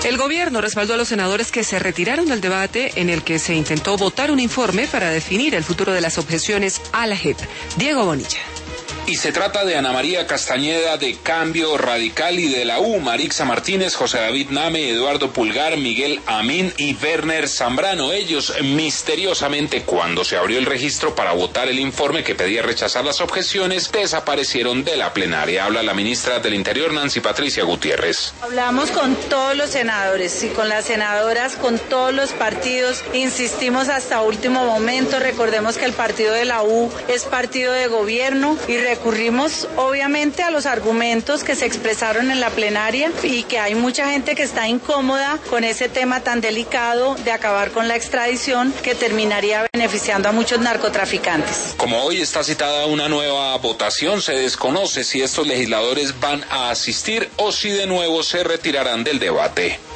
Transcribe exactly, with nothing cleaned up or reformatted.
El gobierno respaldó a los senadores que se retiraron del debate en el que se intentó votar un informe para definir el futuro de las objeciones a la J E P. Diego Bonilla. Y se trata de Ana María Castañeda de Cambio Radical y de la U, Marixa Martínez, José David Name, Eduardo Pulgar, Miguel Amín y Werner Zambrano. Ellos misteriosamente, cuando se abrió el registro para votar el informe que pedía rechazar las objeciones, desaparecieron de la plenaria. Habla la ministra del Interior, Nancy Patricia Gutiérrez. Hablamos con todos los senadores y con las senadoras, con todos los partidos, insistimos hasta último momento. Recordemos que el partido de la U es partido de gobierno y recurrimos obviamente a los argumentos que se expresaron en la plenaria y que hay mucha gente que está incómoda con ese tema tan delicado de acabar con la extradición que terminaría beneficiando a muchos narcotraficantes. Como hoy está citada una nueva votación, se desconoce si estos legisladores van a asistir o si de nuevo se retirarán del debate.